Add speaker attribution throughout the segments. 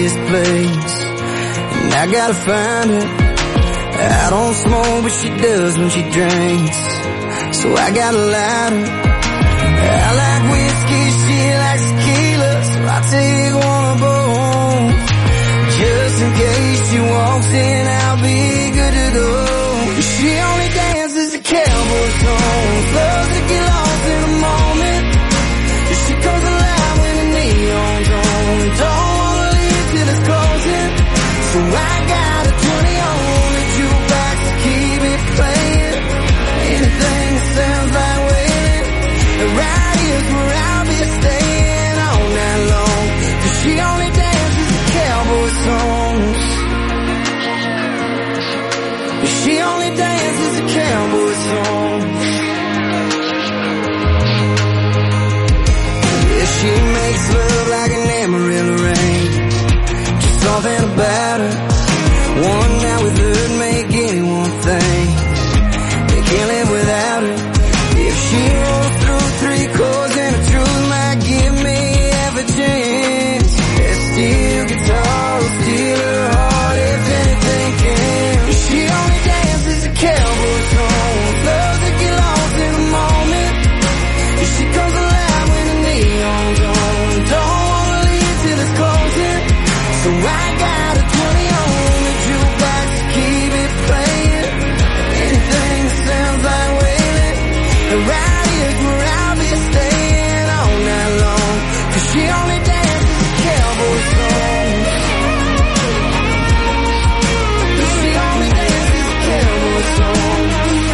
Speaker 1: this place, and I gotta find her. I don't smoke, but she does when she drinks, so I got a lighter. I like whiskey, she likes tequila, so I take one of both. Just in case she walks in, I'll be good to go. She only dances to cowboy songs, loves to get lost in a moment. She comes alive when the neon's on, don't wanna leave till it's closing. So I got a 20 on the jukebox to keep it playing. Anything that sounds like wailing, right here's where I'll be staying all night long. 'Cause she only dances to cowboy songs. She only dances to cowboy songs. Yeah, she makes love like an Amarillo rain, just something about her. One night with her make anyone think they can't live without her. If she rolls through 3 chords and the truth might give me half a chance, that steel guitar will steal her heart if anything can. She only dances to cowboy songs, loves to get lost in a moment. She comes alive when the neon's on, don't wanna leave till it's closing. So I got a 20 on the jukebox to keep it playing. Anything that sounds like wailing, right here's where I'll be staying all night long. 'Cause she only dances to cowboy songs. She only dances to cowboy songs.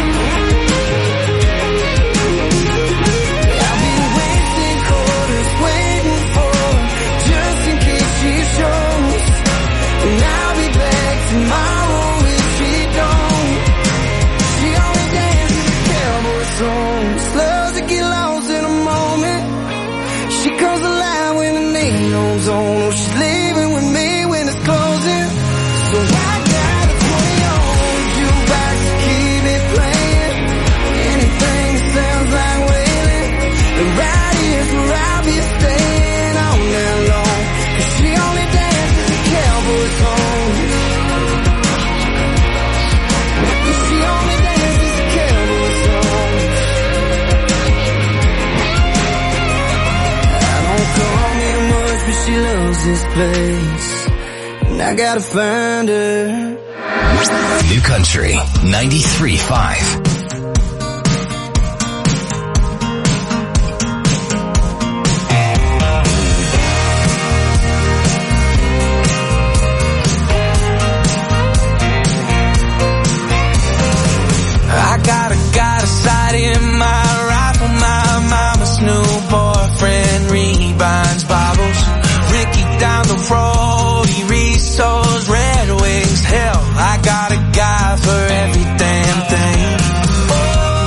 Speaker 1: I'll be wasting quarters waiting for her, just in case she shows. And I'll be back tomorrow if she don't. She only dances to cowboy songs, loves to get lost in a moment. She comes alive when the neon's on, oh, she's leaving with me when it's closing. So I got a 20 on the jukebox to keep it playing. Anything that sounds like wailing, and right here's where I'll be staying all night long. 'Cause she only dances to cowboy songs. She only dances to cowboy songs. I don't come here much, but she loves this place, and I gotta find her.
Speaker 2: New Country 93.5.
Speaker 3: I got a sight in my rifle. My mama's new boyfriend rebinds Bibles. Ricky down the road, he restores Red Wings. Hell, I got a guy for every damn thing. Oh,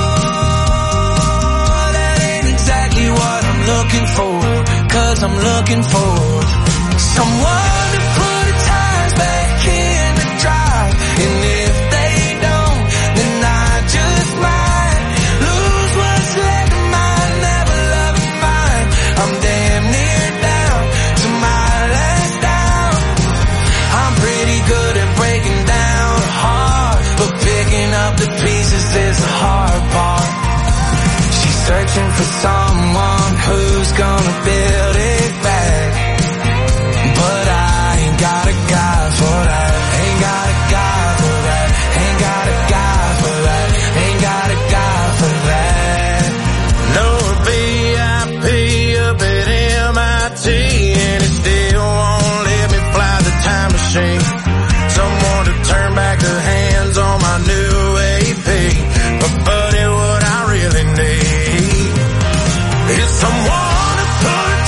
Speaker 3: that ain't exactly what I'm looking for. 'Cause I'm looking for someone to put the tires back in the drive. And if they don't, then I just might lose what's left of mine. Never loving mine. I'm damn near down to my last down. I'm pretty good at breaking down a heart, but picking up the pieces is the hard part. She's searching for someone who's gonna build it back, but I ain't got a guy for that. Ain't got a guy for that. Ain't got a guy for that. Ain't got a guy for that.
Speaker 4: No VIP up at MIT, and it still won't let me fly the time machine. Someone to turn back the hands on my new AP. But buddy, what I really need is someone to put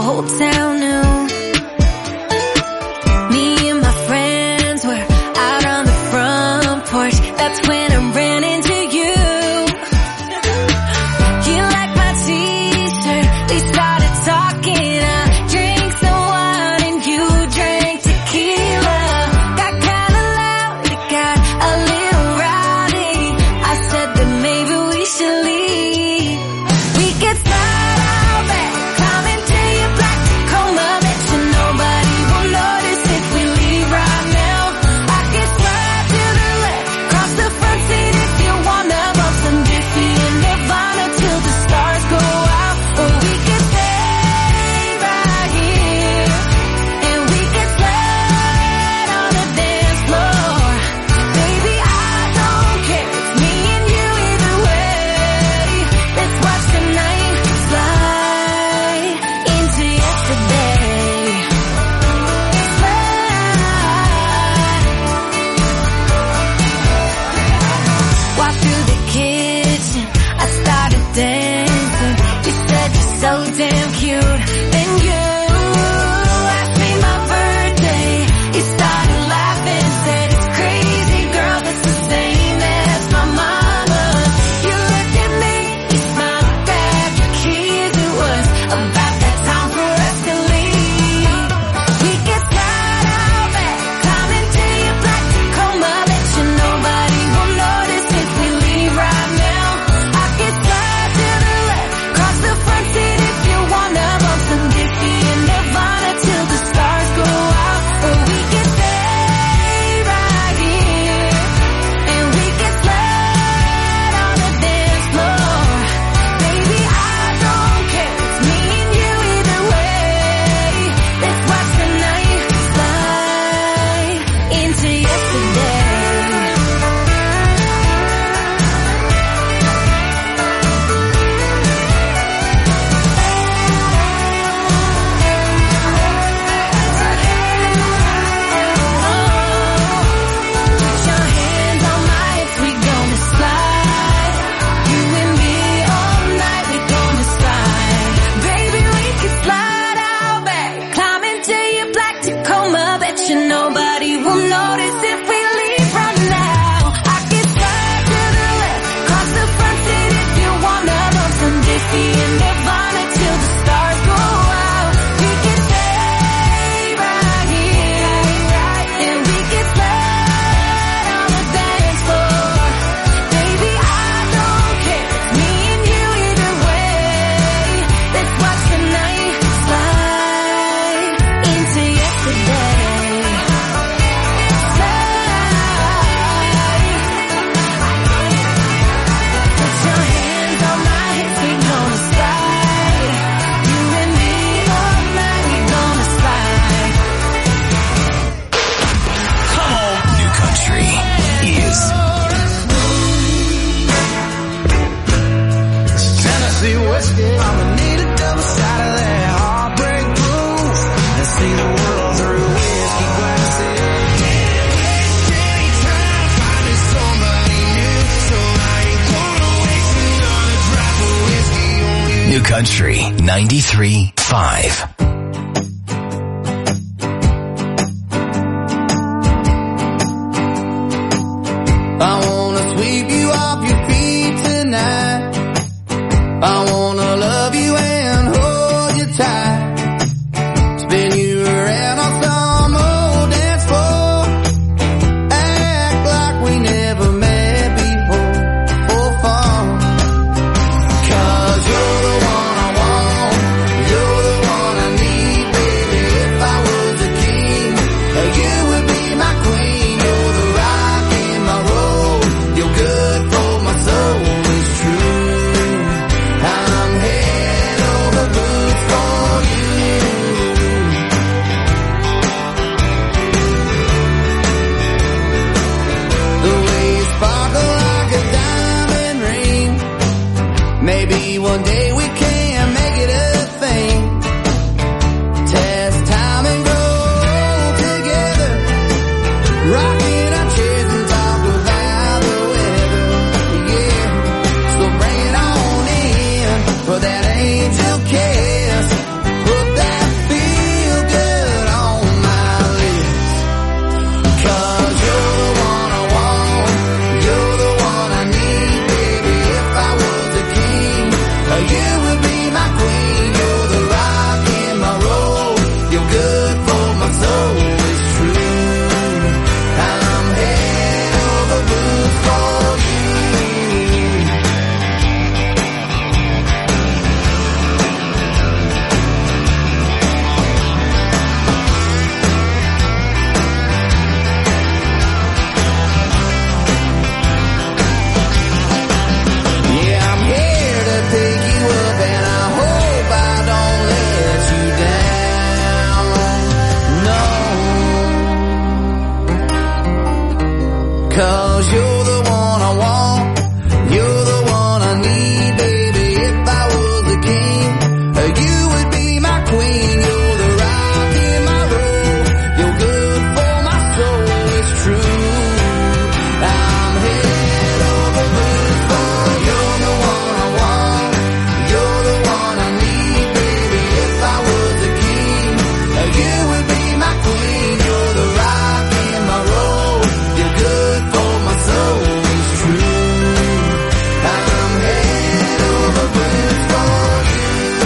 Speaker 5: whole town knew. Me and my friends were out on the front porch. That's when I ran into you. You liked my t-shirt. They started talking. I drank some wine and you drank tequila. Got kinda loud, it got a little rowdy. I said that maybe we should leave. We could slide out back, climb into your black Tacoma. Bet you nobody will notice if we leave right now. I could slide to the left, cross the front seat if you wanna. Bump some Diffie and Nirvana till the stars go out. Or we could stay right here, and we could slide on the dance floor. Baby, I don't care, it's me and you either way. Let's watch the night slide into yesterday. Slide. Walk through the kitchen, I started dancing. You said you're so damn cute. Then you asked me my birthday. You started laughing, said it's crazy, girl, that's the same as my mama. You looked at me, you smiled back, your kiss, it was about that time for us to leave. We could slide out back, climb into your black Tacoma. Bet you nobody will notice if we leave right now. I could slide to the left, cross the front seat if you wanna. Bump some Diffie and Nirvana till the stars go out. Or we could stay right here, and we could slide on the dance floor. Baby, I don't care, it's me and you either way. Let's watch the night slide into yesterday. Put your hands on my hips, we gonna slide. You and me all night, we gonna slide. Baby, we could slide out back, climb into your black Tacoma. Bet you nobody will notice if we leave right now. I could slide to the left, cross the front seat if you wanna. Bump some Diffie and Nirvana till the stars go out. We could stay right here, and we could slide on the dance floor. Baby, I don't care, it's me and you either way. Let's watch the night slide into yesterday. Slide. Put your hands on my hips, we gonna slide. You and me all night, we gonna slide.
Speaker 2: New Country is
Speaker 4: Tennessee whiskey. I'ma need a double side of that heartbreak proof. Let's see the world through whiskey glasses. Trying to find me somebody new, so I ain't gonna waste another drop of whiskey on you.
Speaker 2: New Country 93.5.
Speaker 4: I wanna sweep you off your feet tonight. I wanna love you and hold you tight. Spin you around on some old dance floor. Act like we never met before for fun. 'Cause you're the one I want, you're the one I need, baby. If I was a king, you would be my queen. You're the rock in my road, you're good for my soul. It's true, I'm head over boots for you. The way you sparkle like a diamond ring. Maybe one day we can make it a thing. Test time and go together. Rocking our chairs and talk about the weather. Yeah, so bring it on in for that angel kiss. Put that
Speaker 1: 'cause you're the one I want, you're the one I need, baby. If I was a king, you would be my queen. You're the rock in my road, you're good for my soul, it's true. I'm head over heels for you're the one I want, you're the one I need, baby. If I was a king, you would be my queen. You're the rock in my road, you're good for my soul, it's true. I'm head over heels for you.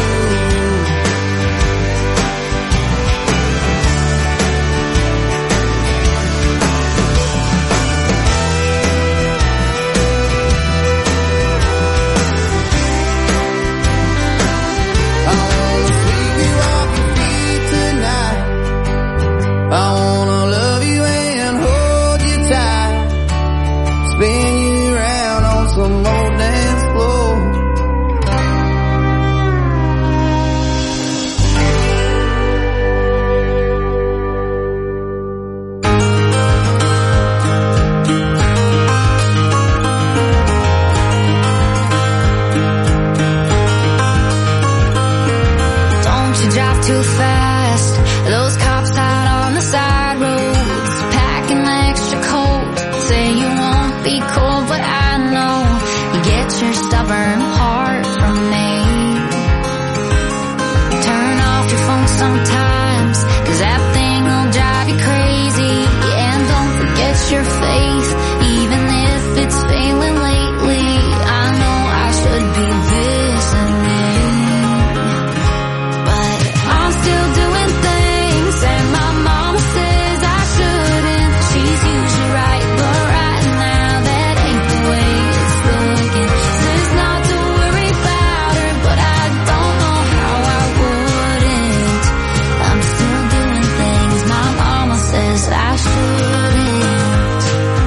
Speaker 1: I wanna sweep you off your feet tonight. I wanna love you and hold you tight. Spin you around on some old dance floor.
Speaker 5: Don't you drive too fast. Those cops out on the side roads, packing extra coat. Say you won't be cold, but I know you get your stubborn heart from me. Turn off your phone sometimes, 'cause that thing will drive you crazy. Yeah, and don't forget your faith, even if it's failing lately. I know I should be listening, but I'm still doing things and my mama says I shouldn't. She's usually right, but right now that ain't the way it's looking. Says not to worry about her, but I don't know how I wouldn't. I'm still doing things my mama says I shouldn't.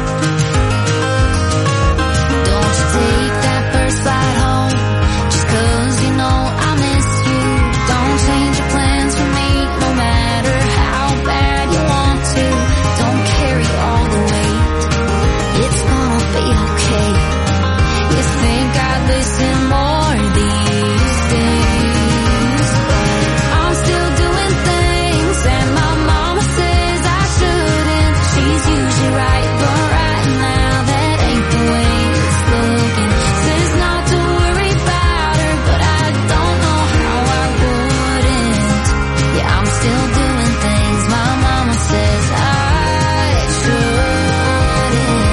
Speaker 5: Don't you take that first flight home, just 'cause you know I miss you. Don't change your plans for me, no matter how bad you want to. Don't carry all the weight, it's gonna be okay. You think I'd listen more these days, but I'm still doing things and my mama says I shouldn't. She's usually right, but right now that ain't the way it's looking. Says not to worry about her, but I don't know how I wouldn't. Yeah, I'm still doing things my mama says I shouldn't.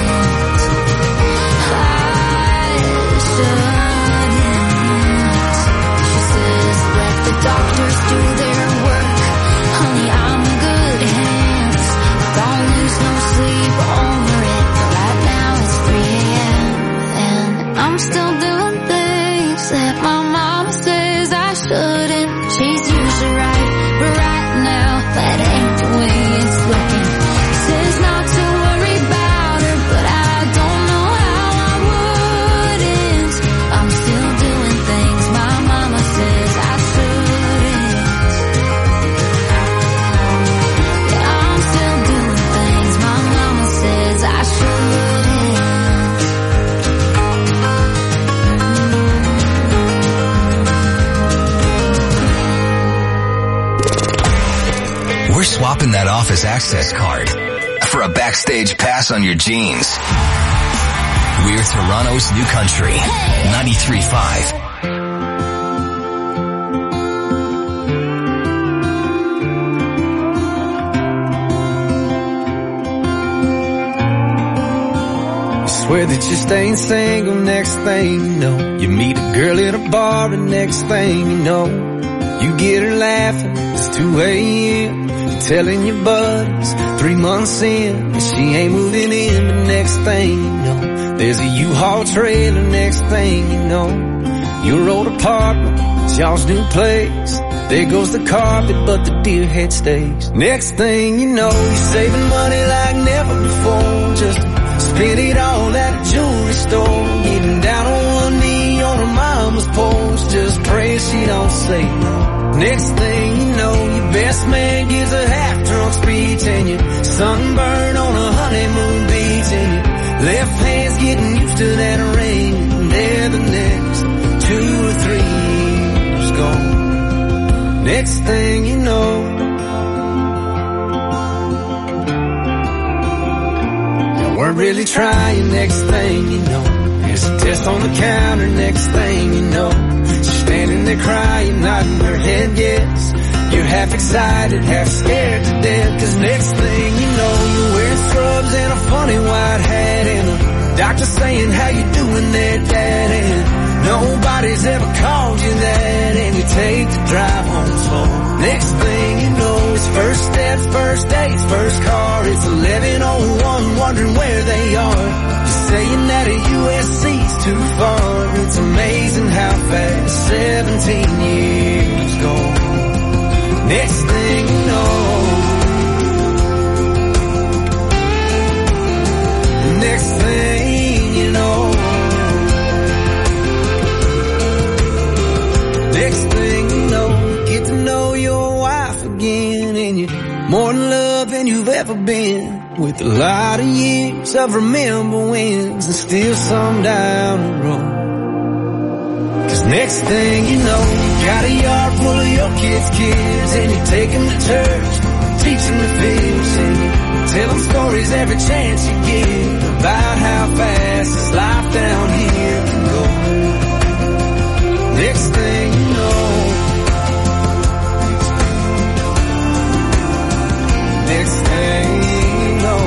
Speaker 5: I shouldn't. She says let the doctors do their work. Honey, I'm in good hands. Don't lose no sleep over it. Right now it's 3 a.m. and I'm still doing things that my mama says I shouldn't. She's usually right, but right now that ain't the way it's looking. Says not to worry about her, but I don't know how I wouldn't. I'm still doing things my mama says I shouldn't. Yeah, I'm still doing things my mama says I shouldn't.
Speaker 2: We're swapping that office access card for a backstage pass on your jeans. We're Toronto's new country, 93.5.
Speaker 1: Swear that you're staying single, next thing you know, you meet a girl at a bar, and next thing you know, you get her laughing, it's 2 a.m. You're telling your buddies 3 months in that she ain't moving in, but next thing you know, there's a U-Haul trailer. Next thing you know, your old apartment is y'all's new place. There goes the carpet, but the deer head stays. Next thing you know, you're saving money like never before, just spend it all at a jewelry store. Getting down on one knee on her mama's porch, just pray she don't say no. Next thing you know, your best man gives a half-drunk speech, and you're sunburned on a honeymoon beach, and you're Left hand's getting used to that ring, and there the next 2 or 3 years gone. Next thing you know, you weren't really trying. Next thing you know, there's a test on the counter. Next thing you know, she's standing there crying, nodding her head yes. You're half excited, half scared to death, 'cause next thing you know, you're wearing scrubs and a funny white hat, and a doctor saying, how you doing there, Dad? And nobody's ever called you that, and you take the drive home slow. Next thing you know, it's first steps, first dates, first car. It's 11:01, wondering where they are. You're saying that a USC's too far. It's amazing how fast 17 years go. Next thing you know, next thing you know, next thing you know, get to know your wife again, and you're more in love than you've ever been, with a lot of years of remember wins and still some down the road. 'Cause next thing you know, you got a yard full of your kids, and you take them to church, teach them to fish, and you tell them stories every chance you get about how fast this life down here can go. Next thing you know, next thing you know,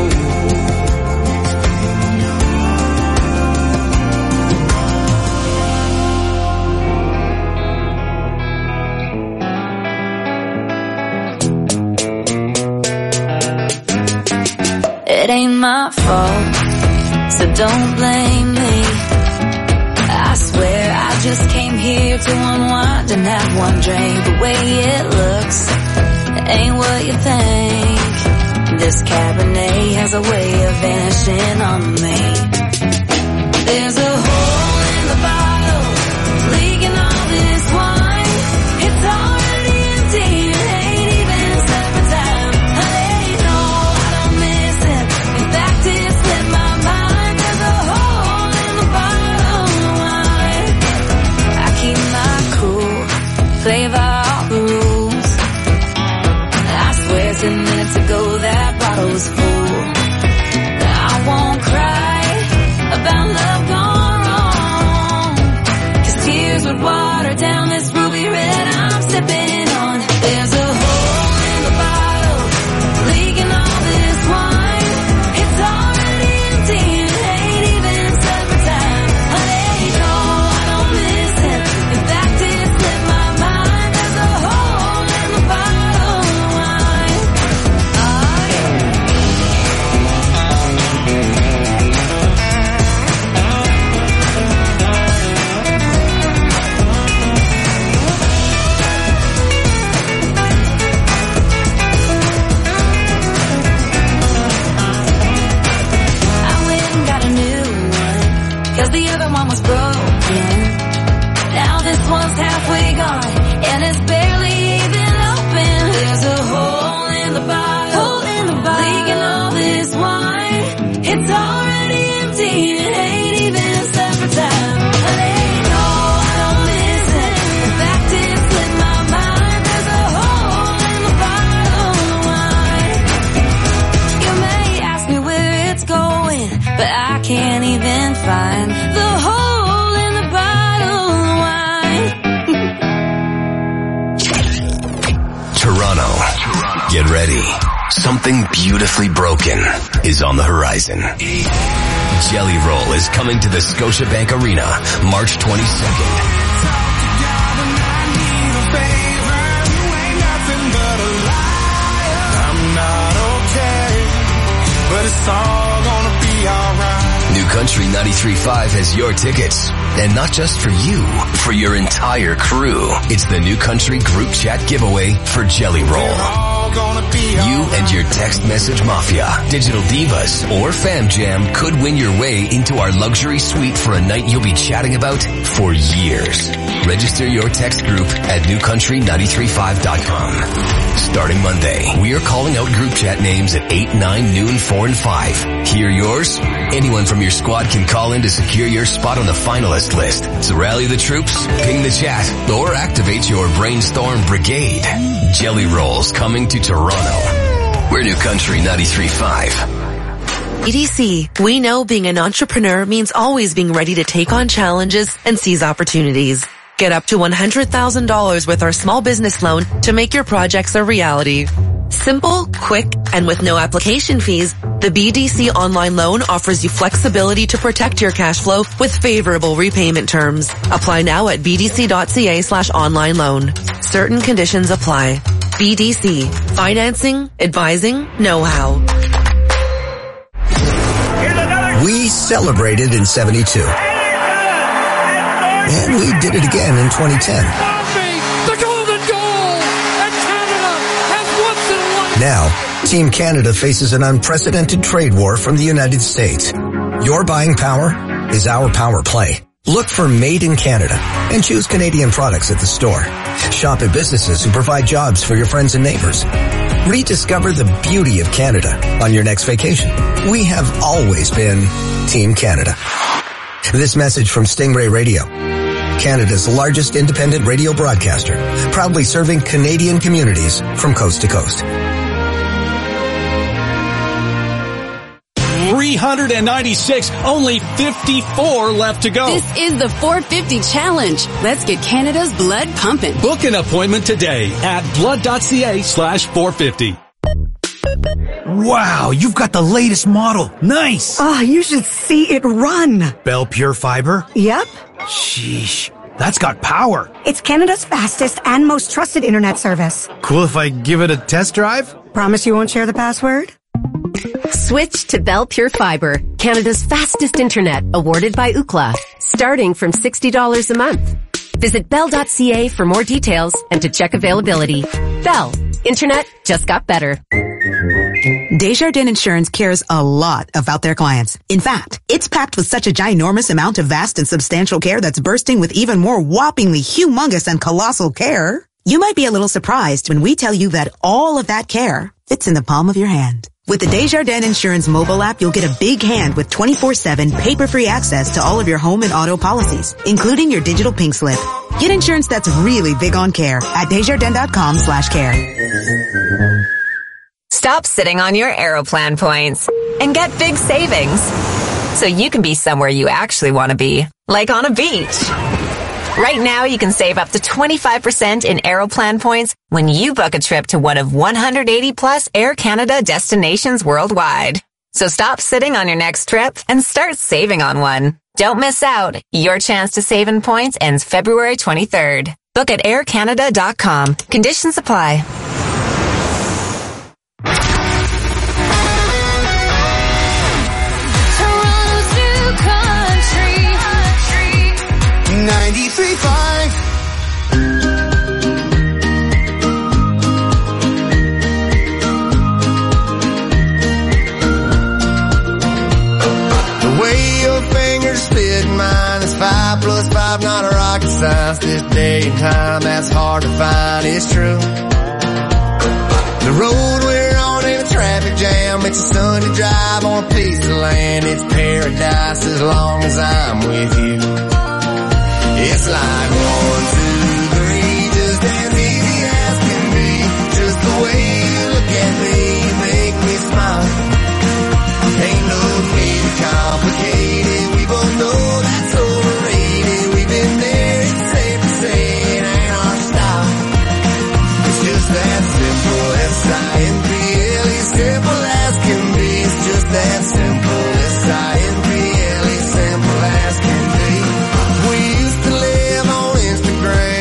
Speaker 5: it ain't my fault, so don't blame me. I swear I just came here to unwind and have one drink. The way it looks ain't what you think. This Cabernet has a way of vanishing on me. There's a hole in the bottle, leaking all this wine. It's already empty, it ain't even summertime. Hey, no, I don't miss it. In fact, it slipped my mind. There's a hole in the bottle of wine. I keep my cool, play by all the rules. I swear 10 minutes ago that bottle was full. I won't cry about love gone wrong, 'cause tears would water down this ruby red I'm sipping on. There's a hole in the bottle, leaking all this wine. It's already empty, it ain't even summertime. Honey, no, I don't miss it. In fact, it slipped my mind. There's a hole in the bottle of wine. Oh, yeah. I went and got a new one, 'cause the other one was broken. Now this one's halfway gone, and it's barely even open. There's a hole in the bottle, leaking all this wine. It's already empty, it ain't even summertime. Honey, no, I don't miss it. In fact, it slipped my mind. There's a hole in the bottle of wine. You may ask me where it's going, but I can't even find the hole in the bottle of wine.
Speaker 2: Toronto, get ready. Something beautifully broken is on the horizon. Jelly Roll is coming to the Scotiabank Arena March 22nd.
Speaker 4: I'm not okay, but it's all gonna be alright.
Speaker 2: New Country 93.5 has your tickets. And not just for you, for your entire crew. It's the New Country Group Chat giveaway for Jelly Roll.
Speaker 4: gonna be
Speaker 2: You and your text message mafia, digital divas, or fam jam could win your way into our luxury suite for a night you'll be chatting about for years. Register your text group at newcountry935.com. Starting Monday, we are calling out group chat names at 8, 9, noon, 4, and 5. Hear yours? Anyone from your squad can call in to secure your spot on the finalist list. So rally the troops, ping the chat, or activate your brainstorm brigade. Jelly Rolls coming to Toronto. We're New Country 93.5.
Speaker 6: BDC, we know being an entrepreneur means always being ready to take on challenges and seize opportunities. Get up to $100,000 with our small business loan to make your projects a reality. Simple, quick, and with no application fees, the BDC online loan offers you flexibility to protect your cash flow with favorable repayment terms. Apply now at bdc.ca/online loan. Certain conditions apply. BDC. Financing, advising, know-how.
Speaker 7: We celebrated in 72. And we did it again in 2010.
Speaker 8: The golden goal! And Canada has once and won.
Speaker 7: Now, Team Canada faces an unprecedented trade war from the United States. Your buying power is our power play. Look for Made in Canada and choose Canadian products at the store. Shop at businesses who provide jobs for your friends and neighbors. Rediscover the beauty of Canada on your next vacation. We have always been Team Canada. This message from Stingray Radio, Canada's largest independent radio broadcaster, proudly serving Canadian communities from coast to coast.
Speaker 9: 396, only 54 left to go.
Speaker 10: This is the 450 challenge. Let's get Canada's blood pumping.
Speaker 9: Book an appointment today at blood.ca/450.
Speaker 11: Wow, you've got the latest model. Nice.
Speaker 12: Oh, you should see it run.
Speaker 11: Bell Pure Fiber?
Speaker 12: Yep.
Speaker 11: Sheesh, that's got power.
Speaker 12: It's Canada's fastest and most trusted internet service.
Speaker 11: Cool if I give it a test drive?
Speaker 12: Promise you won't share the password?
Speaker 13: Switch to Bell Pure Fiber, Canada's fastest internet, awarded by Ookla, starting from $60 a month. Visit bell.ca for more details and to check availability. Bell, internet just got better.
Speaker 14: Desjardins Insurance cares a lot about their clients. In fact, it's packed with such a ginormous amount of vast and substantial care that's bursting with even more whoppingly humongous and colossal care. You might be a little surprised when we tell you that all of that care fits in the palm of your hand. With the Desjardins Insurance mobile app, you'll get a big hand with 24/7 paper-free access to all of your home and auto policies, including your digital pink slip. Get insurance that's really big on care at Desjardins.com/care.
Speaker 15: Stop sitting on your Aeroplan points and get big savings so you can be somewhere you actually want to be, like on a beach. Right now, you can save up to 25% in Aeroplan points when you book a trip to one of 180 plus Air Canada destinations worldwide. So stop sitting on your next trip and start saving on one. Don't miss out. Your chance to save in points ends February 23rd. Book at aircanada.com. Conditions apply.
Speaker 5: Toronto's New Country
Speaker 1: 93.5. The way your fingers fit mine is 5 plus 5, not a rocket science. This day and time, that's hard to find, it's true. The road we're on in a traffic jam, it's a Sunday drive on a piece of land. It's paradise as long as I'm with you. It's like 1, 2, 3, just as easy as can be. Just the way you look at me, you make me smile. Ain't no need to complicate it, we both know that's overrated. We've been there, it's safe to say it ain't our style. It's just that simple, S-I-M-P-L-E, simple as can be. It's just that simple, S-I-M-P-L-E, simple as can be. We used to live on Instagram,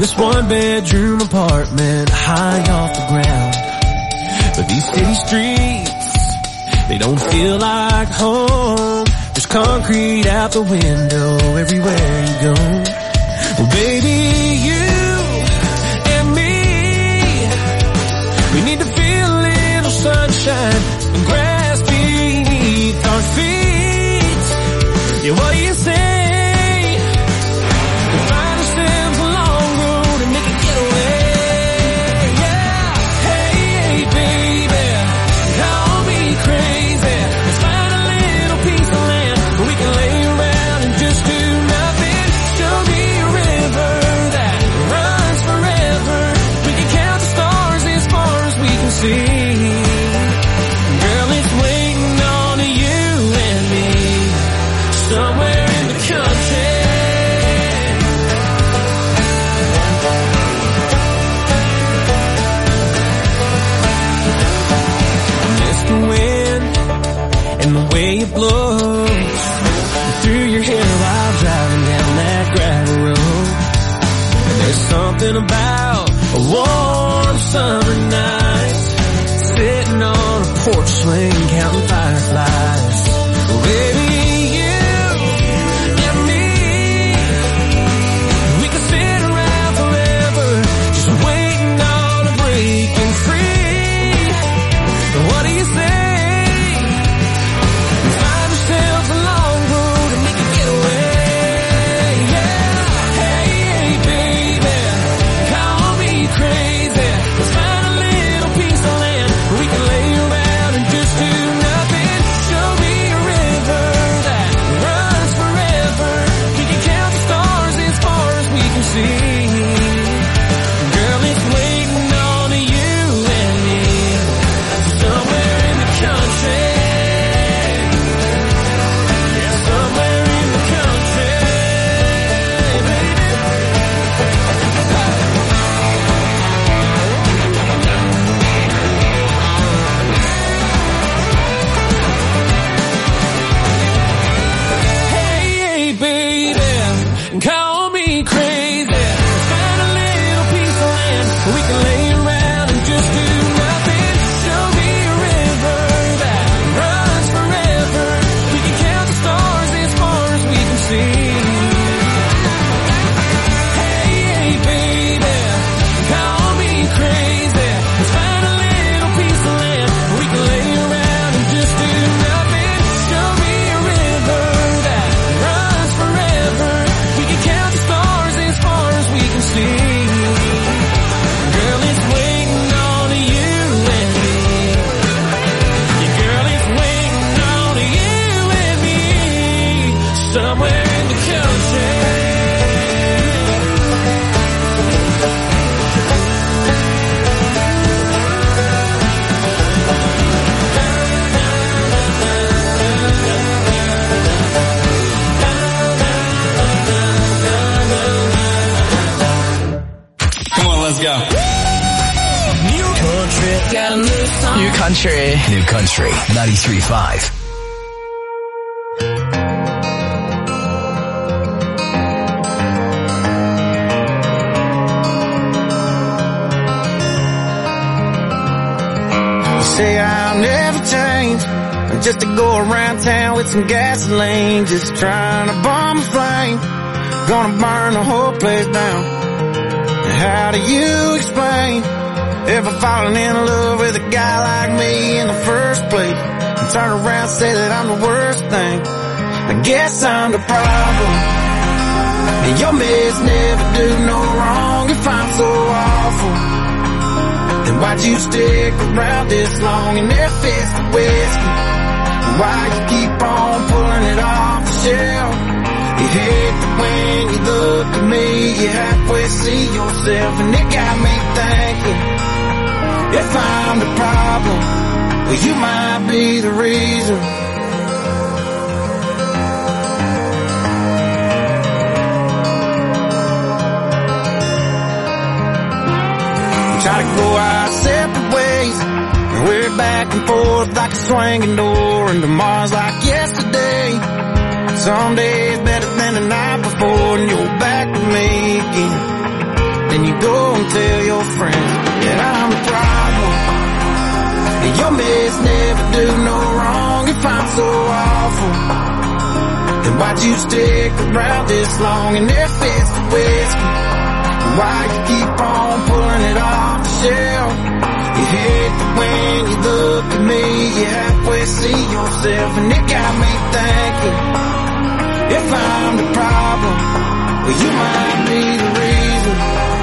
Speaker 3: this one-bedroom apartment high off the ground. But these city streets, they don't feel like home. There's concrete out the window everywhere you go. Well, baby, you and me, we need to feel a little sunshine and grass beneath our feet. Yeah, what do you say? It blows through your hair while driving down that gravel road. And there's something about a warm summer night, sitting on a porch swing counting fireflies. Well, baby, you and me, we could sit around forever, just waiting on a breaking free. What do you say?
Speaker 2: New Country 93.5.
Speaker 4: Say I'll never change, I'm just to go around town with some gasoline, just trying to bomb a flame, gonna burn the whole place down. How do you explain ever falling in love with a guy like me in the first place, and turn around and say that I'm the worst thing? I guess I'm the problem, and your mess never do no wrong. If I'm so awful, then why'd you stick around this long and never fix the whiskey? Why you keep on pulling it off the shelf? You hate that when you look at me, you halfway see yourself, and it got me thinking, if I'm the problem, well, you might be the reason. We try to go our separate ways, and we're back and forth like a swinging door, and tomorrow's like yesterday. Some days better than the night before, and you're back with me again. Then go and tell your friends that I'm the problem. And your mess never do no wrong if I'm so awful. Then why'd you stick around this long and there's fits the whiskey? Why you keep on pulling it off the shelf? You hate that when you look at me, you halfway see yourself, and it got me thinking, if I'm the problem, well, you might be the reason.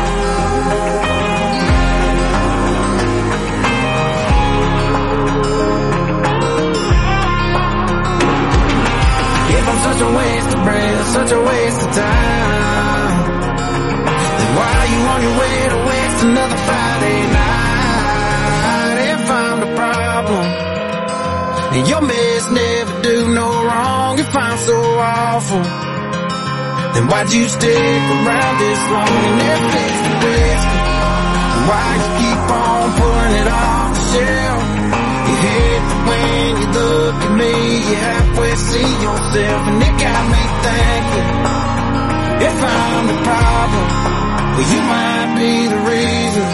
Speaker 4: If I'm such a waste of breath, such a waste of time, then why are you on your way to waste another Friday night? If I'm the problem, and your mess never do no wrong, if I'm so awful, then why'd you stick around this long and never fix the whiskey? Why you keep on pulling it off the shelf? You hate that when you look at me, you halfway see yourself, and it got me thinking, if I'm the problem, well, you might be the reason.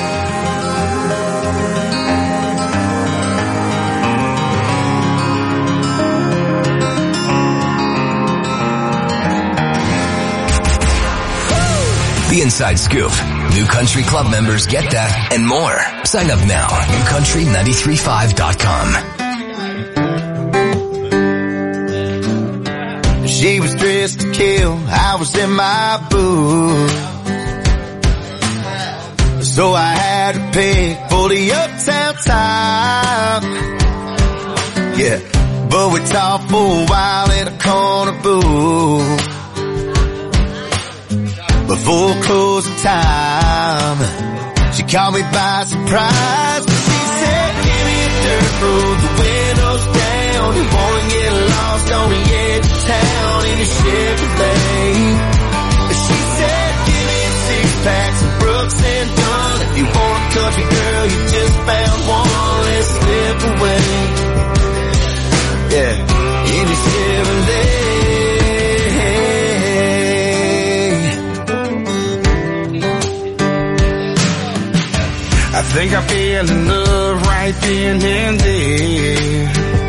Speaker 2: The Inside Scoop. New Country Club members get that and more. Sign up now. NewCountry935.com.
Speaker 1: She was dressed to kill. I was in my booth. So I had to pick for the uptown talk. Yeah. But we talked for a while in a corner booth. Before closing time, she caught me by surprise. She said, give me a dirt road, the windows down. You wanna get lost on the edge of town in a Chevrolet. She said, give me 6 packs of Brooks and Dunn. If you want a country girl, you just found one, let's slip away. Yeah, in a Chevrolet.
Speaker 4: I think I fell in love right then and there.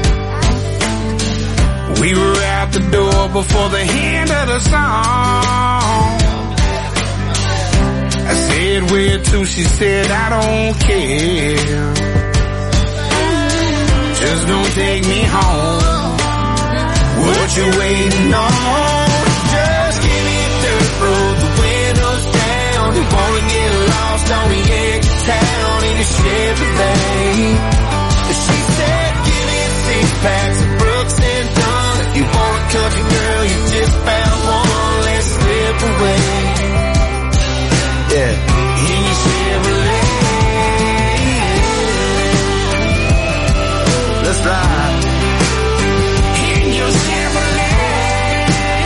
Speaker 4: We were out the door before the end of the song. I said, where to? She said, I don't care. Just don't take me home. What you waiting on? Just give me a dirt road, the windows down. You wanna get lost on the edge of town in a Chevrolet. She said, give me 6 packs of Brooks and Dunn. If you want a country girl, you just found one, let's slip away. Yeah, in your Chevrolet. Let's ride. In your Chevrolet.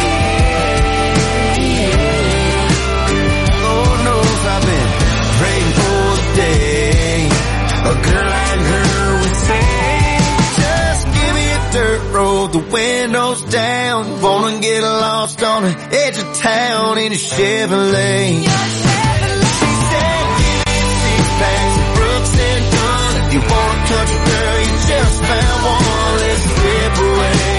Speaker 4: Lord knows I've been praying for the day a girl like her would say, just give me a dirt road, the windows down. Wanna get lost on the edge of town in a Chevrolet. She said, give me 6 packs of Brooks and Dunn. If you want a country girl, you just found one, let's slip away.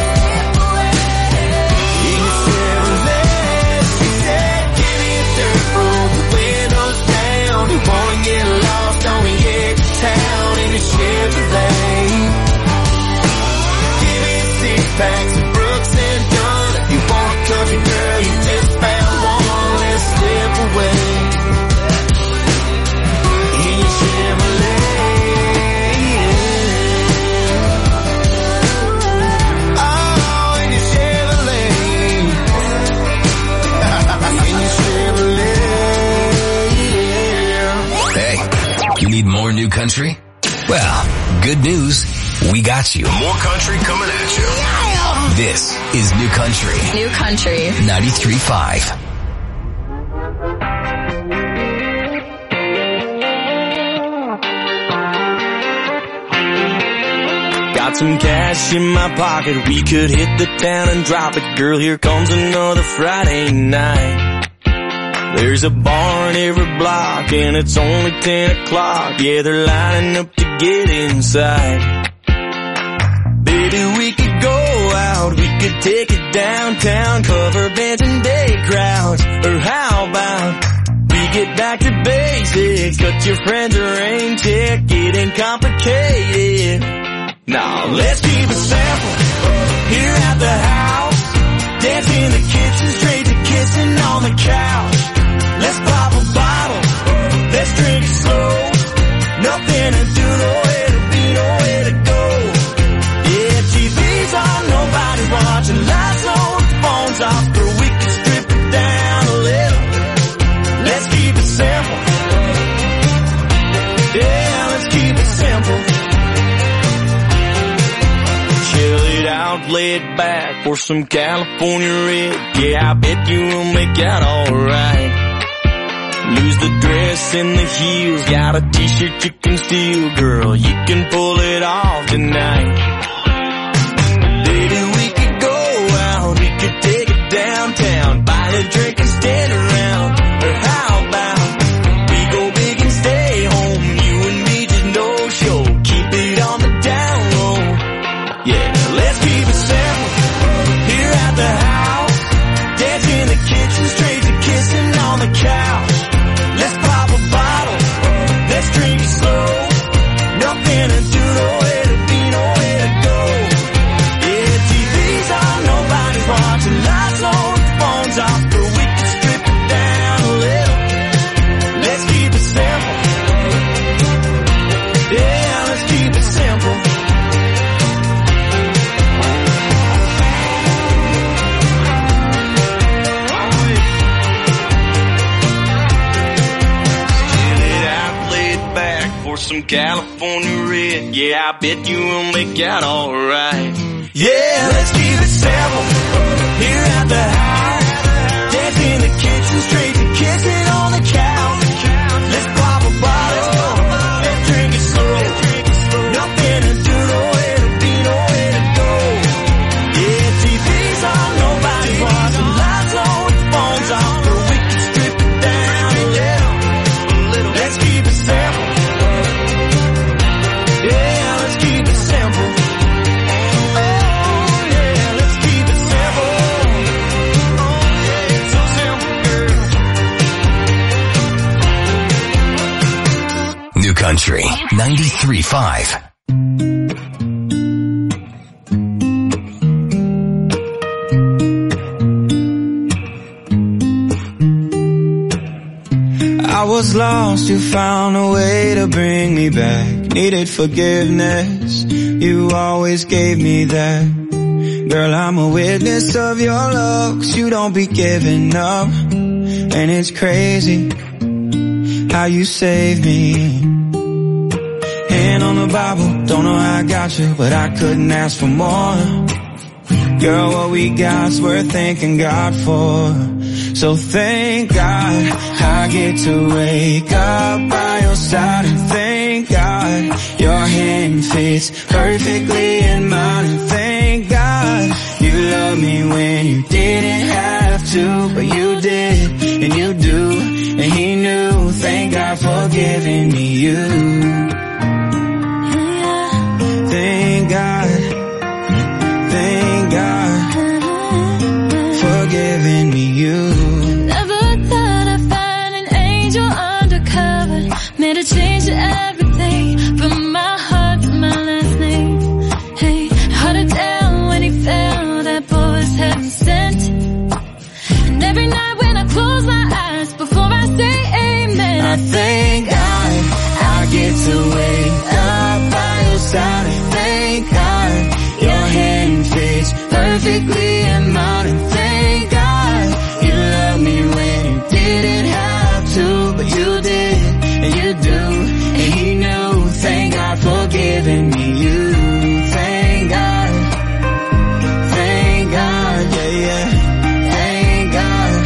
Speaker 4: In a Chevrolet. She said, give me a dirt road, the windows down. You wanna get lost on the edge of town in a Chevrolet. Give me 6 packs of Brooks and Dunn. If you want a country girl, you just found one, let's slip away. In your Chevrolet. Oh, in your Chevrolet. In your Chevrolet.
Speaker 2: Hey, you need more New Country? Well, good news. We got you.
Speaker 16: More country coming at you.
Speaker 2: This is New Country.
Speaker 17: New Country
Speaker 2: 93.5.
Speaker 3: Got some cash in my pocket, we could hit the town and drop it. Girl, here comes another Friday night.
Speaker 4: There's a bar in every block and it's only 10 o'clock. Yeah, they're lining up to get inside. Baby, we could go out, we could take it downtown, cover bands and day crowds. Or how about we get back to basics, cut your friends a rain check, it ain't complicated. Now let's keep it simple here at the house. Dance in the kitchen, straight to kissing on the couch. Let's pop a bottle, let's drink it slow. Nothing to do, nowhere to be, nowhere to go. Yeah, TV's on, nobody's watching. Lights on, phones off, but we can strip it down a little. Let's keep it simple. Yeah, let's keep it simple. Chill it out, lay it back for some California red. Yeah, I bet you will make out alright. Lose the dress and the heels, got a t-shirt you can steal, girl, you can pull it off tonight. Baby, we could go out, we could take it downtown, buy a drink and stand around. Or how about we go big and stay home, you and me just no show, keep it on the down low. Yeah, let's keep it simple here at the house. Dance in the kitchen, straight to kissing on the couch. Let's pop a bottle, let's drink it slow. Nothing to do, nowhere to be, nowhere to go. Yeah, TV's on, nobody's watching. Lights on, phones off, but we can strip it down a little. Let's keep it simple. Yeah, let's keep it simple. Some California red, yeah, I bet you will make out alright. Yeah, let's keep it simple here at the house. Dance in the kitchen, straight to kissing on the couch. Let's pop a bottle, let's drink it slow. Nothing to do, nowhere to be, nowhere to go. Yeah, TV's on, nobody's watching. Lights on, phones off, but we can strip it down a little. Let's keep it simple. Yeah, let's keep it simple. Oh, yeah, let's keep it simple. Oh, yeah, it's so simple, girl.
Speaker 2: New Country 93.5.
Speaker 3: I was lost, you found a way to bring me back. Needed forgiveness, you always gave me that. Girl, I'm a witness of your love, 'cause you don't be giving up. And it's crazy how you saved me. Hand on the Bible, don't know how I got you, but I couldn't ask for more. Girl, what we got's worth thanking God for. So thank God I get to wake up by your side, and thank God your hand fits perfectly in mine, and thank God you love me when you didn't have to, but you did, and you do, and he knew. Thank God for giving me you. Thank God for giving me you.
Speaker 5: Made a change to everything, from my heart to my last name. Hey, held it down when he fell, that boy was heaven sent. And every night when I close my eyes, before I say amen,
Speaker 3: I thank God I get to wake up by your side. And thank God your hand fits perfectly in mine. And thank God you love me when you didn't have to, but you did. And you do, and he knew. Thank God for giving me you. Thank God, yeah, yeah. Thank God.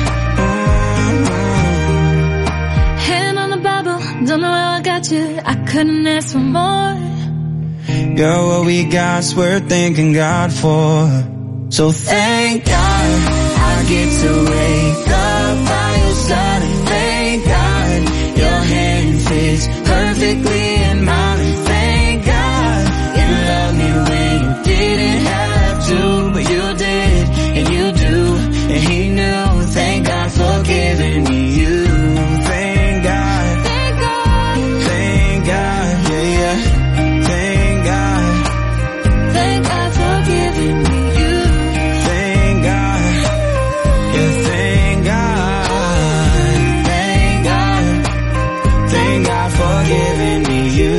Speaker 5: Hand on the Bible, don't know how I got you, I couldn't ask for more.
Speaker 3: Girl, what we got's worth thanking God for.
Speaker 1: So thank God I get to wake up by your side, and thank God your hand fits perfectly in mine, and thank God you loved me when you didn't have to, but you did, and you do, and he knew. Thank God for giving me you. Thank God. Thank God. Thank God. Yeah, yeah. Thank God. Thank God for giving me you. Thank God. Yeah, thank God. Thank God. Thank God for giving me you.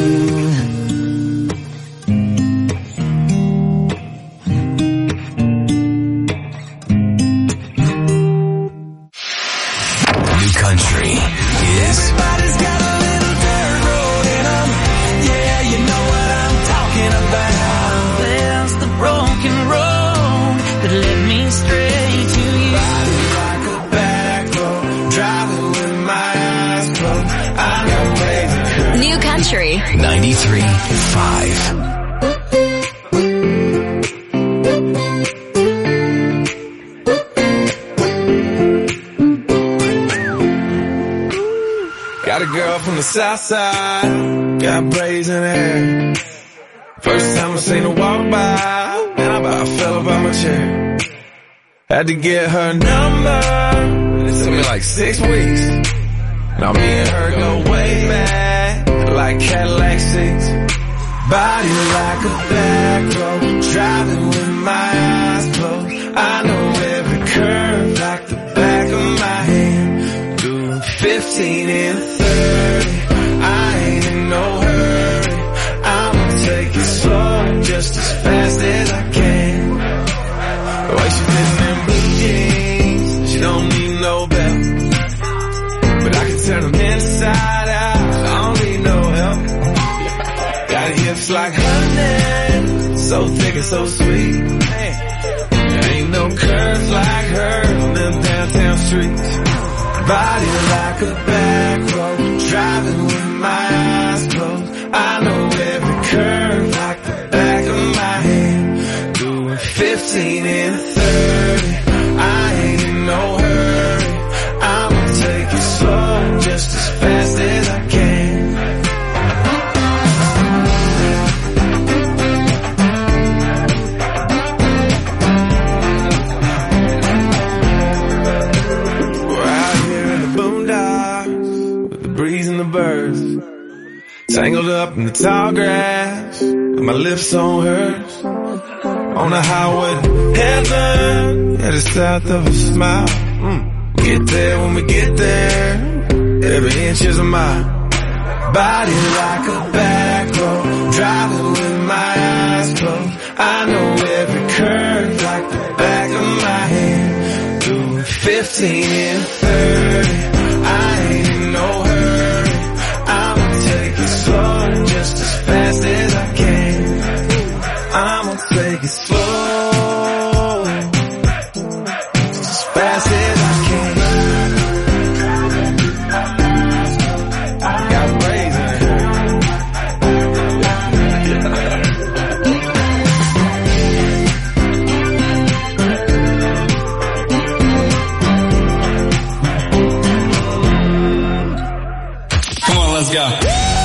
Speaker 2: Country is
Speaker 3: Everybody's got a little dirt road in them. Yeah, you know what I'm talking about. There's the broken road that led me straight to you.
Speaker 1: Riding like a back road, driving with my eyes closed. I know baby.
Speaker 15: New Country
Speaker 2: 93.5.
Speaker 4: Got a girl from the south side, got brazen hair. First time I seen her walk by, man, I about fell about my chair. Had to get her number, it took me like 6 weeks. Now me and her go way back, like Cadillac 6. Body like a back road, driving with my eyes closed. I know every curve like the back of my hand. Doing 15 and 30, I ain't in no hurry. I'ma take it slow, just as fast as I can. The way she fits in blue jeans, she don't need no belt. But I can turn them inside out, I don't need no help. Got hips like honey, so thick and so sweet. There ain't no curves like hers on them downtown streets. Body like a back road, driving with my eyes closed. I know every curve like the back of my hand. Doing 15 and 30, I ain't in no hurry. I'ma take it slow, just as fast as I can. Breeze and the birds, tangled up in the tall grass, with my lips on hers. On the highway to heaven, headed south of a smile. Get there when we get there, every inch is a mile. Body like a back road, driving with my eyes closed. I know every curve like the back of my hand. Doing 15 and 30, I ain't in no hurry. I'ma take it slow, just as fast as I can. I'ma take it slow, just as fast as I can. I got brazen hair.
Speaker 9: Come on, let's go.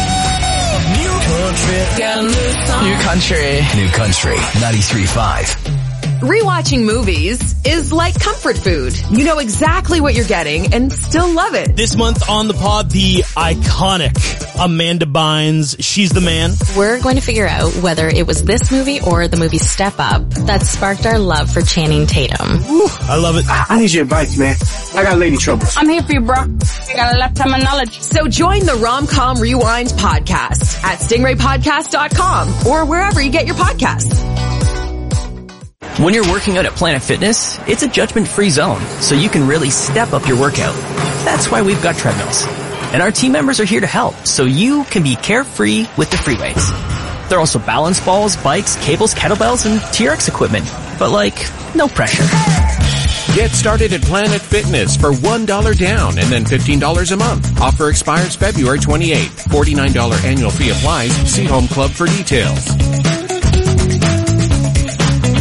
Speaker 6: New Country.
Speaker 2: New Country 93.5.
Speaker 6: Rewatching movies is like comfort food. You know exactly what you're getting and still love it.
Speaker 9: This month on the pod, the iconic Amanda Bynes, She's the Man.
Speaker 16: We're going to figure out whether it was this movie or the movie Step Up that sparked our love for Channing Tatum.
Speaker 9: Woo, I love it.
Speaker 17: I need your advice, man. I got lady troubles.
Speaker 18: I'm here for you, bro. I got a lifetime of knowledge.
Speaker 6: So join the Rom-Com Rewind podcast at stingraypodcast.com or wherever you get your podcasts.
Speaker 19: When you're working out at Planet Fitness, it's a judgment-free zone, so you can really step up your workout. That's why we've got treadmills. And our team members are here to help, so you can be carefree with the free weights. There are also balance balls, bikes, cables, kettlebells, and TRX equipment. But no pressure.
Speaker 20: Get started at Planet Fitness for $1 down and then $15 a month. Offer expires February 28th. $49 annual fee applies. See Home Club for details.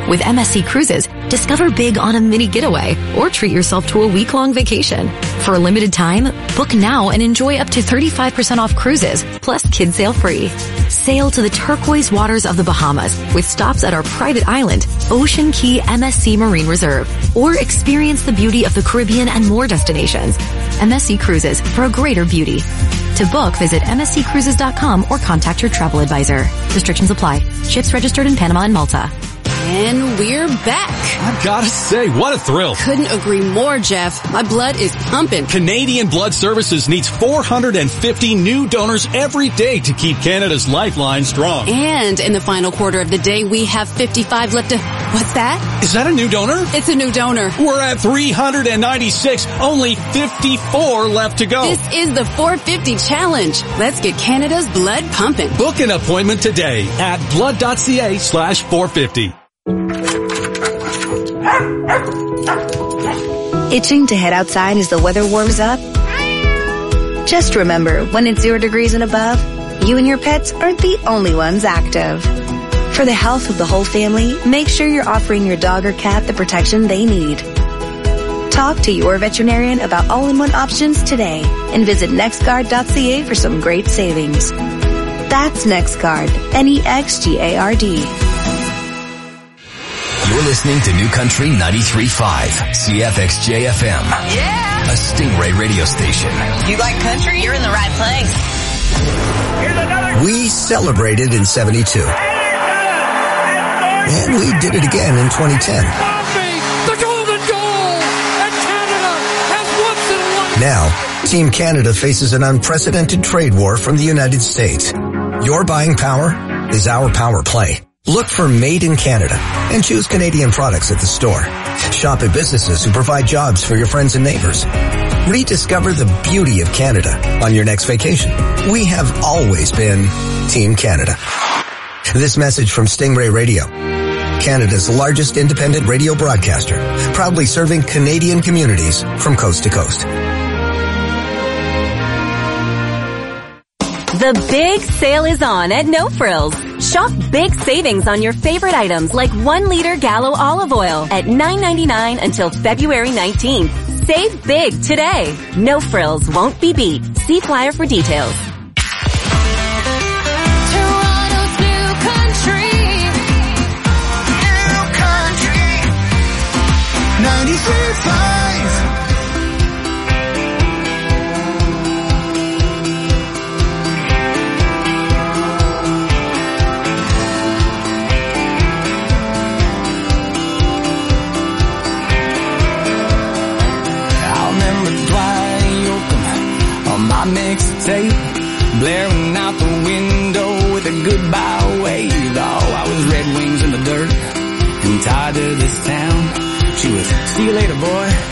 Speaker 21: With MSC Cruises, discover big on a mini getaway or treat yourself to a week-long vacation. For a limited time, book now and enjoy up to 35% off cruises, plus kids sail free. Sail to the turquoise waters of the Bahamas with stops at our private island, Ocean Key MSC Marine Reserve, or experience the beauty of the Caribbean and more destinations. MSC Cruises, for a greater beauty. To book, visit msccruises.com or contact your travel advisor. Restrictions apply. Ships registered in Panama and Malta.
Speaker 10: And we're back.
Speaker 22: I've gotta say, what a thrill.
Speaker 10: Couldn't agree more, Jeff. My blood is pumping.
Speaker 22: Canadian Blood Services needs 450 new donors every day to keep Canada's lifeline strong.
Speaker 10: And in the final quarter of the day, we have 55 left to... What's that?
Speaker 22: Is that a new donor?
Speaker 10: It's a new donor.
Speaker 22: We're at 396. Only 54 left to go.
Speaker 10: This is the 450 challenge. Let's get Canada's blood pumping.
Speaker 22: Book an appointment today at blood.ca/450.
Speaker 23: Itching to head outside as the weather warms up? Just remember, when it's 0 degrees and above, you and your pets aren't the only ones active. For the health of the whole family, make sure you're offering your dog or cat the protection they need. Talk to your veterinarian about all-in-one options today and visit nextguard.ca for some great savings. That's NextGuard, NEXGARD.
Speaker 2: You're listening to New Country 93.5, CFXJ-FM.
Speaker 15: Yeah!
Speaker 2: A Stingray radio station.
Speaker 15: You like country? You're in the right place.
Speaker 7: We celebrated in 72. And we did it again in 2010.
Speaker 8: The golden goal! And Canada has once in a lifetime.
Speaker 7: Now, Team Canada faces an unprecedented trade war from the United States. Your buying power is our power play. Look for Made in Canada and choose Canadian products at the store. Shop at businesses who provide jobs for your friends and neighbors. Rediscover the beauty of Canada on your next vacation. We have always been Team Canada. This message from Stingray Radio, Canada's largest independent radio broadcaster, proudly serving Canadian communities from coast to coast.
Speaker 24: The big sale is on at No Frills. Shop big savings on your favorite items like 1 liter Gallo olive oil at $9.99 until February 19th. Save big today. No Frills won't be beat. See flyer for details.
Speaker 5: Toronto's New Country. New Country. 93.5.
Speaker 3: Mixtape blaring out the window with a goodbye wave. Oh, I was Red Wings in the dirt and tied to this town. She was, see you later, boy.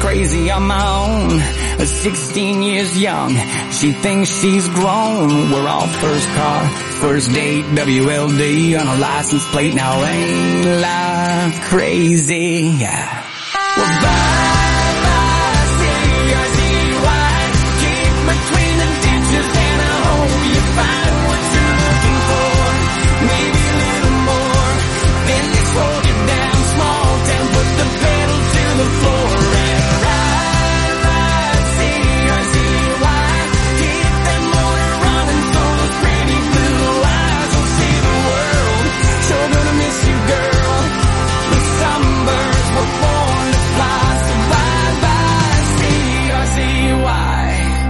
Speaker 3: crazy on my own. 16 years young, she thinks she's grown. We're all first car, first date, WLD on a license plate. Now ain't life crazy? Yeah. Well, bye-bye, C-R-Z-Y. Keep between the ditches and I hope you find what you're looking for. Maybe a little more than they slow you down. Small town, put the pedal to the floor and ride, C-R-Z-Y. Keep that motor running so those pretty blue eyes will see the world. Sure gonna miss you, girl, but some birds were born to fly. So bye-bye, C-R-Z-Y.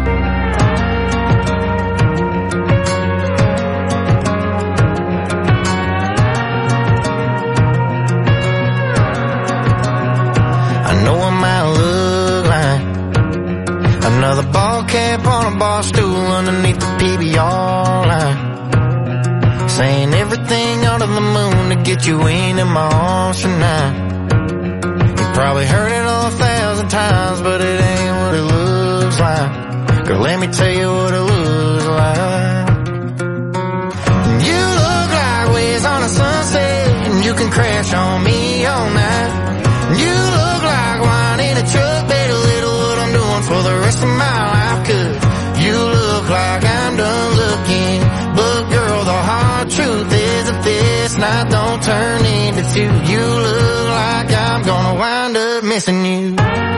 Speaker 4: I know I might look like another ball cap on a bar stool underneath the PBR line, saying everything under the moon to get you into my arms tonight. You probably heard it 1,000 times, but it ain't what it looks like. Girl, let me tell you what it looks like. You look like waves on a sunset, and you can crash on me all night. You look like wine in a truck, bet a little what I'm doing for the rest of my life. 'Cause you look like I'm done looking, but girl, the hard truth is if this night don't turn into two, you look like I'm gonna wind up missing you.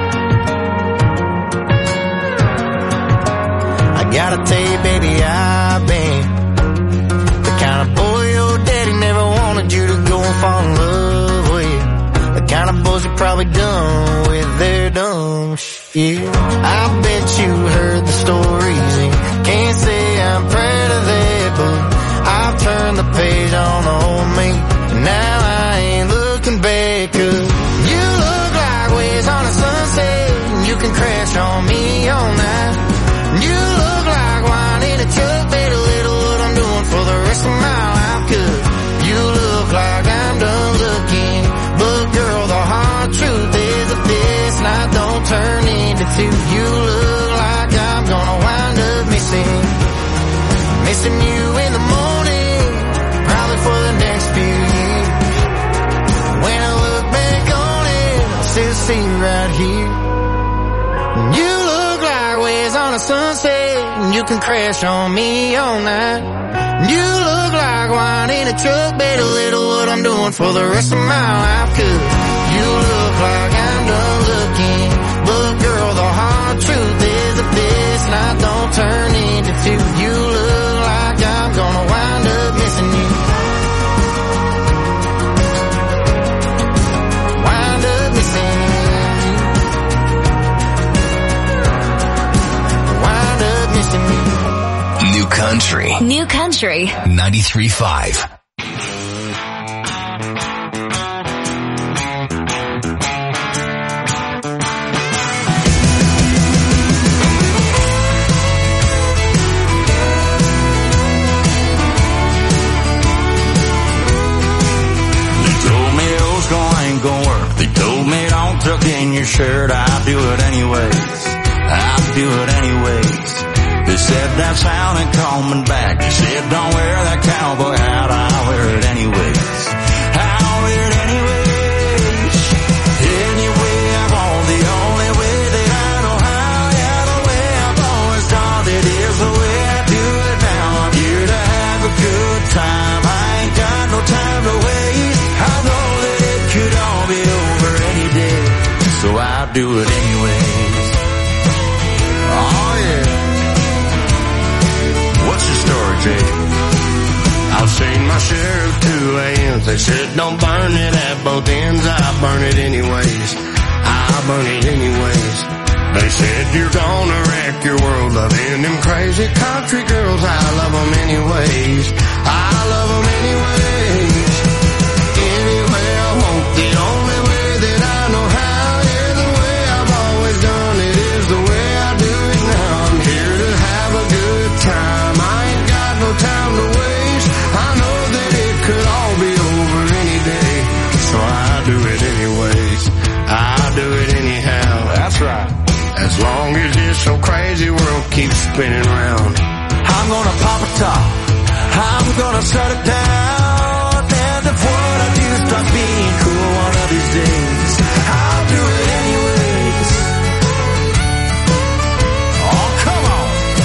Speaker 4: I gotta tell you, baby, I've been the kind of boy your daddy never wanted you to go and fall in love with. The kind of boys you probably done with their dumb shit. I bet you heard the stories and can't say I'm proud of that, but I've turned the page on old me, and now I ain't looking back. 'Cause you look like waves on a sunset, and you can crash on me all night. You look like wine in a truck, bet a little what I'm doing for the rest of my life. 'Cause you look like I'm done looking, but girl, the hard truth is if this night don't turn into two, you look like I'm gonna wind up missing you in the morning, probably for the next few years. When I look back on it, I'll still see you right here. You look like waves on a sunset, and you can crash on me all night. You look like wine in a truck, bet a little what I'm doing for the rest of my life. 'Cause you look like I'm done looking, but girl, the hard truth is if this night don't turn into two, you look like I'm gonna wind up missing you. Wind up missing you. Wind up missing you.
Speaker 2: New Country.
Speaker 21: New Country.
Speaker 2: 93.5.
Speaker 4: They told me don't tuck in your shirt, I'll do it anyways. I'll do it anyways. They said that sounded coming back. They said don't wear that cowboy hat, I'll wear it anyways. I'll wear it anyways. Anyway, I'm on the only way that I know how. Yeah, the way I've always done it is the way I do it now. I'm here to have a good time. I ain't got no time to waste. I know that it could all be over any day, so I'll do it anyways. Oh yeah. What's your story, Jake? I've seen my share of 2 a.m.s. They said don't burn it at both ends. I burn it anyways. I burn it anyways. They said you're gonna wreck your world loving them crazy country girls. I love them anyways. I love them anyways. Anyway, I want the only way that I know how. Yeah, the way I've always done it is the way I do it now. I'm here to have a good time. I ain't got no time to waste. I know that it could all be over any day, so I do it anyways. I do it anyhow. That's right. long as this so crazy world keeps spinning round.
Speaker 3: I'm gonna pop a top, I'm gonna shut it down. And if what I do starts being cool one of these days, I'll do it anyways. Oh, come on.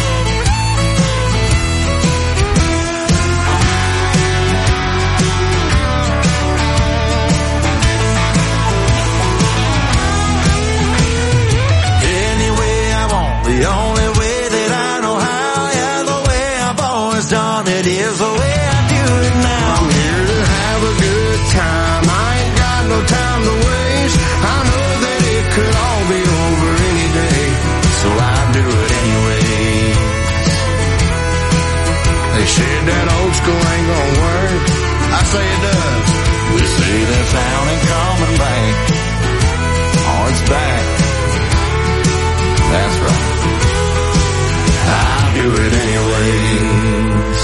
Speaker 3: Any way I want, the only way that I know how, yeah, the way I've always done it is the way I do it now.
Speaker 4: I'm here to have a good time, I ain't got no time to waste. I know that it could all be over any day, so I do it anyways. They said that old school ain't gonna work, I say it does.
Speaker 3: We see the town ain't coming back. Oh, it's back. That's right. I'll do it anyways.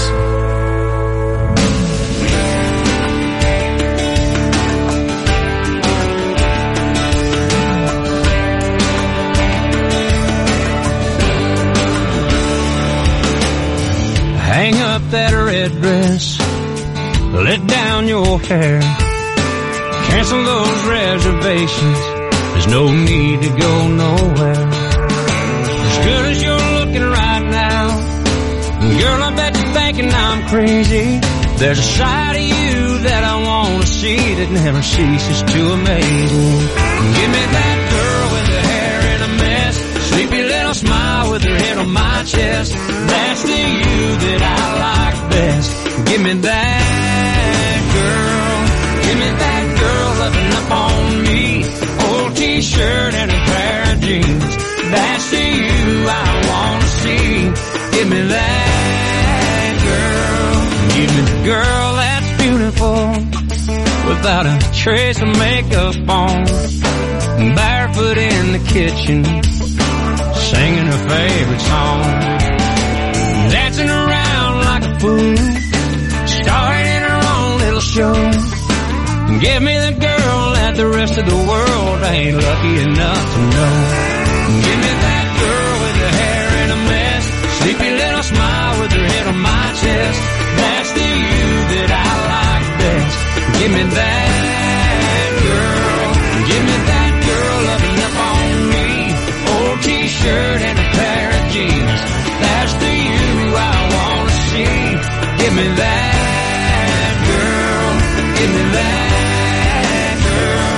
Speaker 11: Hang up that red dress, let down your hair, cancel those reservations, there's no need to go nowhere. As good as you're looking right now, girl, I bet you're thinking I'm crazy. There's a side of you that I wanna see that never ceases to amaze me. Give me that girl with the hair in a mess, sleepy little smile with her head on my chest. That's the you that I like best. Give me that girl. Give me that girl loving up on me. Old t-shirt and a pair of jeans. That's the you I wanna see. Give me that girl. Give me the girl that's beautiful, without a trace of makeup on, barefoot in the kitchen, singing her favorite song, dancing around like a fool, starring in her own little show. Give me the girl that the rest of the world ain't lucky enough to know. Give me that girl with the hair in a mess, sleepy little smile with her head on my chest. That's the you that I like best. Give me that girl. Give me that girl loving up on me. Old t-shirt and a pair of jeans. That's the you I wanna see. Give me that girl. Give me that girl.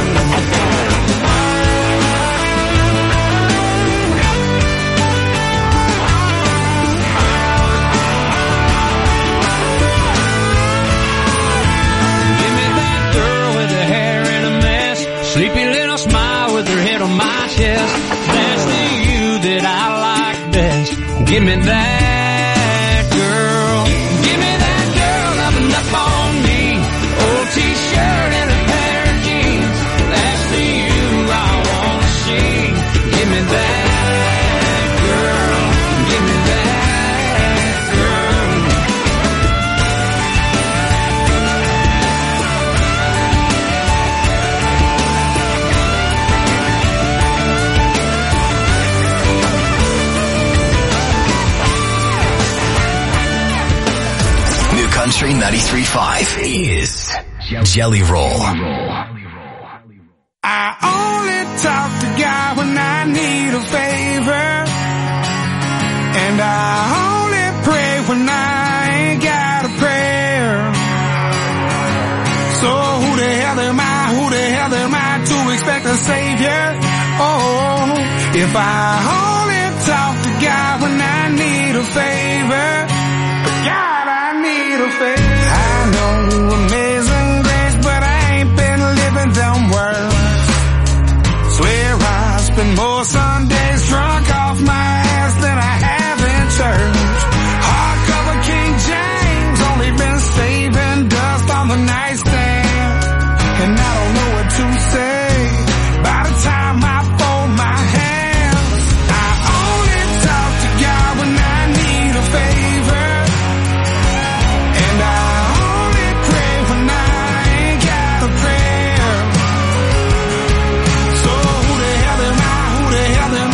Speaker 11: Sleepy little smile with her head on my chest. That's the you that I like best. Give me that girl. Give me that girl loving up on me. Old t-shirt and a pair of jeans. That's the you I wanna see. Give me that girl. Give me that girl.
Speaker 2: Country 93.5 is Jelly Roll.
Speaker 3: I only talk to God when I need a favor, and I only pray when I ain't got a prayer. So who the hell am I to expect a savior? Oh, if I only talk to God when I need a favor, God, I need a favor. I know amazing grace, but I ain't been living them words. Swear I spend more Sundays drunk off my ass than I have in church. Hardcover King James, only been saving dust on the nightstand, and I don't know what to say by the time I fold my hands. I only talk to God when I need a favor, and I only pray when I ain't got a prayer. So who the hell am I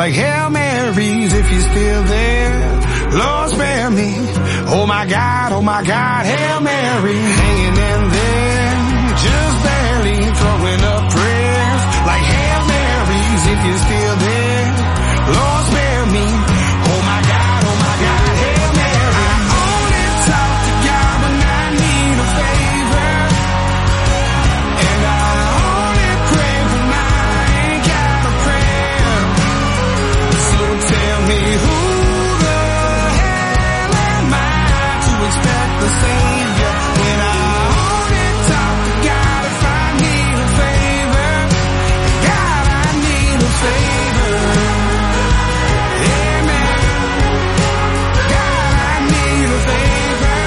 Speaker 4: like Hail Marys if you're still there. Lord spare me. Oh my God, Hail Mary. Hanging in there, just barely throwing up prayers like Hail Marys if you're still there. Lord spare me. Oh my God, Hail Mary. I only talk to God when I need a favor, and I only pray when I ain't got a prayer. So tell me who the hell am I to expect the Savior when I only talk to God if I need a favor? God, I need a favor. Amen. God, I need a favor.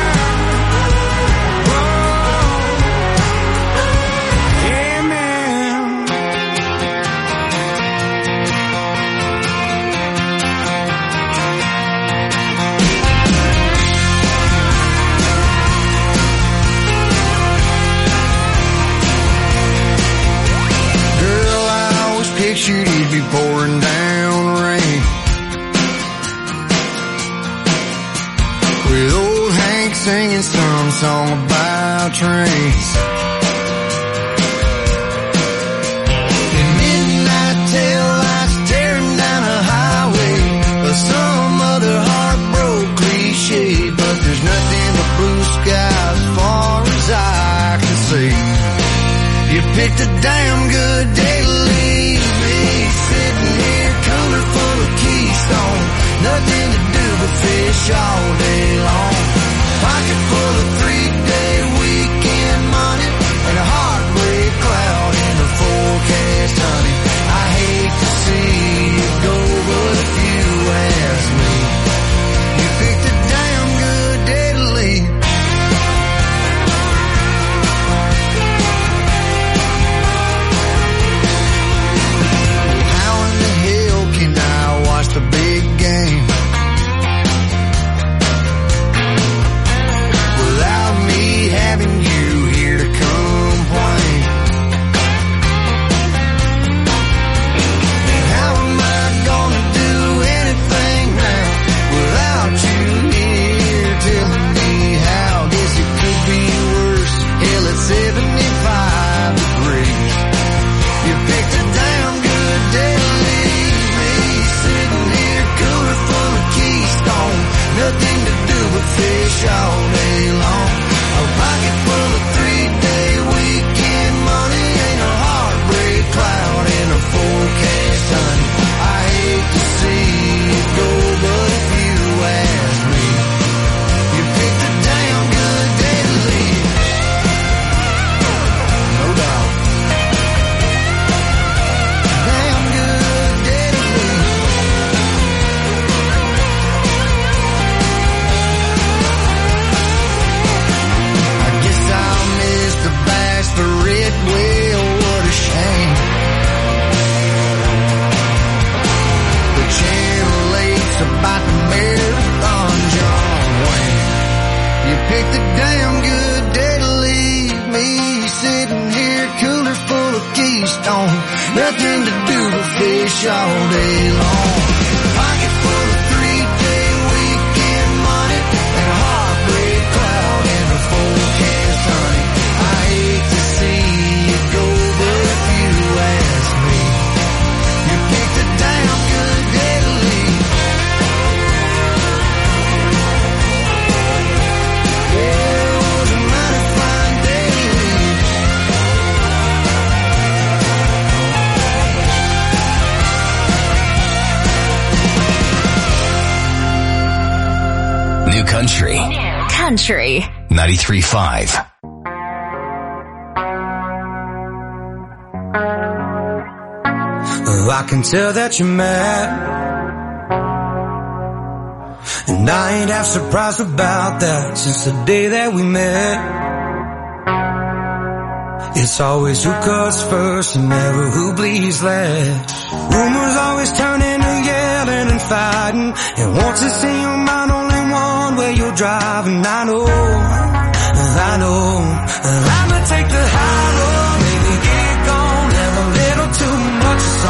Speaker 4: Whoa. Amen. Girl, I always pictured you'd be pouring down rain with old Hank singing some song about trains. In midnight tail lights tearing down a highway, or some other heartbroken cliche, but there's nothing but blue sky as far as I can see. You picked a damn good day to leave me, sitting here cooler full of Keystone, nothing to do but fish all day long. Pocket full of 3-day weekend money and a heartbreak cloud in the forecast, honey. I hate to see you go, but if you ask me, you picked a damn good day to leave. How in the hell can I watch the big game without me having you here to complain? And how am I gonna do anything now without you here telling me how? Guess it could be worse. Hell, it's 75 degrees. You picked a damn good day to leave me, sitting here cooler full of Keystone, nothing to do but fish all day long. A pocket full of 3-day weekend money ain't a heartbreak cloud in a forecast, honey. I hate to see you go, but if you ask me, you picked a damn good day to leave. No doubt. Damn good day to leave. I guess I'll miss the bachelorette. Well, what a shame. The Channel 8's about the marathon, John Wayne. You picked a damn good day to leave me, sitting here cooler full of Keystone, nothing to do but fish all day long. Pocket full of 3-day weekend money and a heartbreak cloud in the forecast, honey. I hate to see you go, but if you ask me, you picked a damn good day to leave. Yeah, it was a mighty fine day to leave.
Speaker 2: New Country
Speaker 21: Country.
Speaker 2: 93.5.
Speaker 3: I can tell that you're mad, and I ain't half surprised about that since the day that we met. It's always who cuts first and never who bleeds last. Rumors always turn into yelling and fighting, and once it's in your mind only one way you're driving. I know I'ma take the high road.